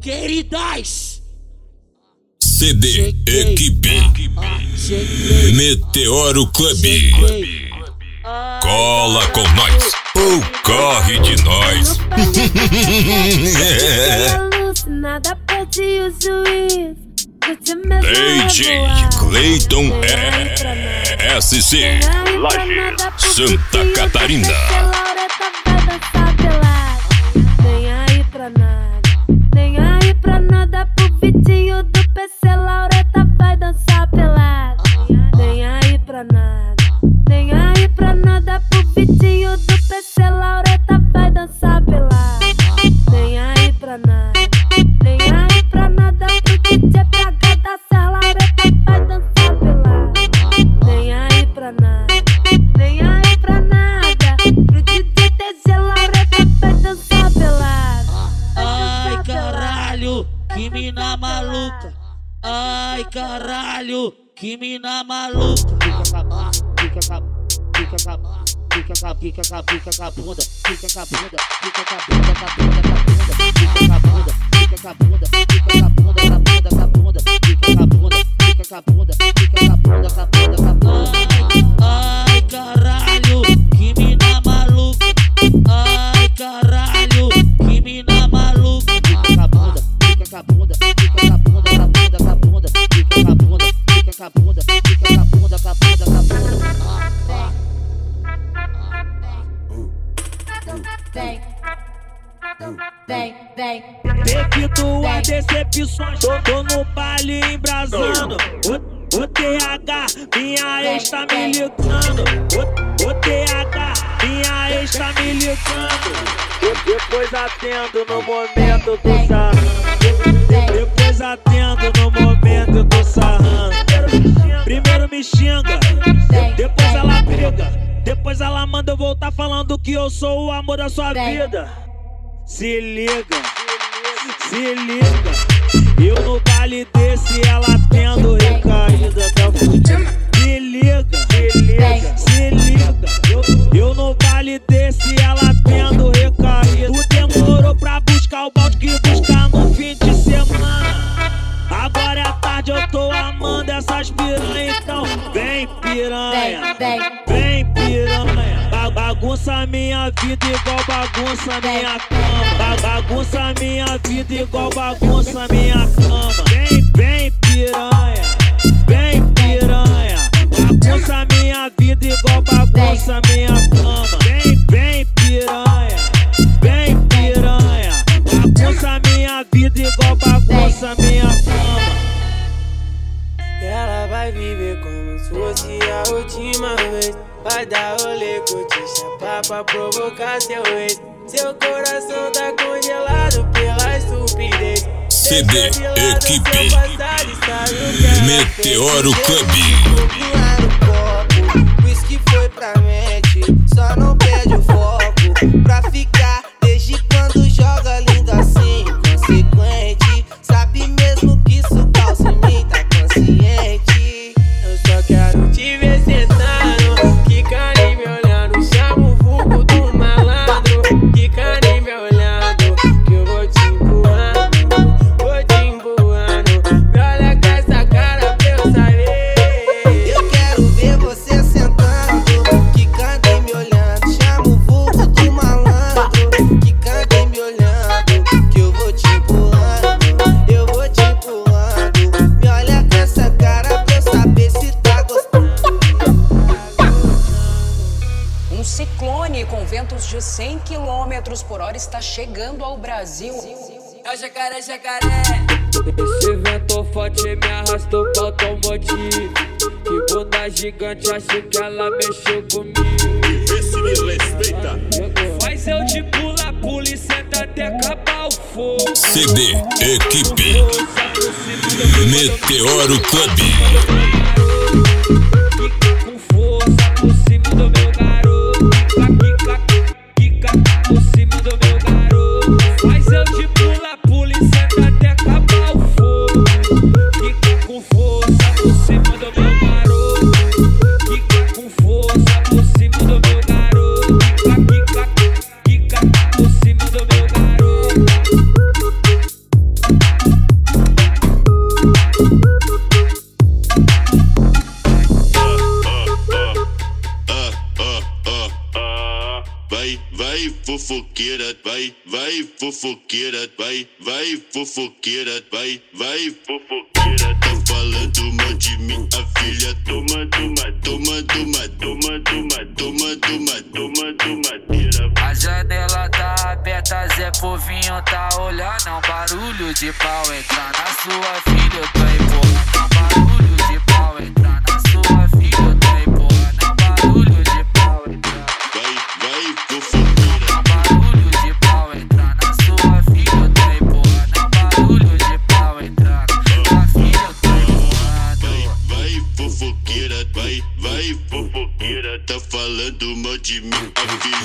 queridas. CD Equipe Meteoro Club. Cola com nós ou corre de nós. Alucinada, perdi o juízo. DJ Cleiton SC Laje, Santa Catarina. Nem aí pra nada, nem aí pra nada. Pro Vitinho do PC, Laureta vai dançar pelada. Nem aí pra nada, nem aí pra nada. Pro Vitinho do PC, Laureta vai dançar pelada. Nem aí pra nada, nem aí pra nada. Pro DJ PH da Serra, Laureta vai dançar pelada. Nem aí pra nada, nem aí pra nada. Pro DJ TG, Laureta vai dançar pelada. Ai caralho, que mina maluca. Ai caralho, que mina maluca. Fica com a bunda, fica com a bunda, fica com a bunda, fica com a bunda, fica com a bunda, fica com a bunda, fica com a bunda, fica com a bunda, fica com a bunda, fica com a bunda, fica com a bunda, fica com a bunda, fica com a bunda. Ai caralho, que mina maluca. Ai caralho, que mina maluca. Fica com a bunda, fica com a bunda, fica com a bunda, fica com a bunda, fica com a bunda, fica com a bunda, fica com a bunda, com a bunda, com a bunda. Vem. Devido a decepções, tô no baile embrasando. O TH, minha ex tá me ligando. O TH, minha ex tá me ligando. Depois atendo no momento do sarrando. Depois atendo no momento do sarrando. Primeiro me xinga, depois ela briga. Depois ela manda eu voltar falando que eu sou o amor da sua vida. Se liga, se liga. Eu no baile desse, ela tendo recaída da fudida. Se liga, se liga, se liga. Eu no baile desse, ela tendo recaída. Tu demorou pra buscar o balde que buscar no fim de semana. Agora é tarde, eu tô amando essas piranha. Então vem piranha, vem piranha. Bagunça minha vida igual bagunça minha cama. Bagunça minha vida igual bagunça minha cama. Vem piranha, vem piranha. Bagunça minha vida igual bagunça minha cama. Vem piranha, vem piranha. Bagunça minha vida igual bagunça minha cama. Ela vai viver como se fosse a última vez. Vai dar rolê, curtir, chapar pra provocar seu ex. Seu coração tá congelado pela estupidez. CD Equipe Meteoro Club. O whisky foi pra mente, só não perde o foco. Pra ficar desde quando joga lindo assim, consequente. Sabe mesmo que isso causa em mim, tá consciente. Eu só quero te ver sentando, quicando e me olhando. Chama o vulgo do malandro, quicando e me olhando. Que eu vou te empurrando, vou te empurrando. Me olha com essa cara pra eu saber. Eu quero ver você sentando, quicando e me olhando. Chama o vulgo do malandro, quicando e me olhando. Que eu vou te empurrando, eu vou te empurrando. Me olha com essa cara pra eu saber se tá gostando. Um ciclone com ventos de 100 km por hora está chegando ao Brasil. É o jacaré, jacaré. Esse vento forte me arrastou pro automotivo. Que bunda gigante, acho que ela mexeu comigo. Esse me respeita. Mas eu de pula, pula e senta até acabar o fogo. CD Equipe Meteoro Club. Fica com força por cima do meu garoto. Fica por cima do meu garoto. Mas eu de pula, pula e senta até acabar o fogo. Fica com força por cima do meu garoto. Fica com força por cima do meu garoto. Fica por cima do meu garoto. vai fofoqueira, vai fofoqueira, vai fofoqueira, vai fofoqueira. Tá falando mal de mim, a filha toma madeira. A janela tá aberta, Zé Povinho tá olhando. É um barulho de pau entrar na sua filha, eu tô empurrando. É um barulho de pau entrar na sua filha, eu tô empurrando. É um barulho de pau entrar. Vai fofoqueira. É um barulho de pau entrar na sua filha, eu tô empurrando. É um barulho de pau entrar na filha, eu tô empurrando. Vai fofoqueira, vai fofoqueira. Tá falando mal de mim, a filha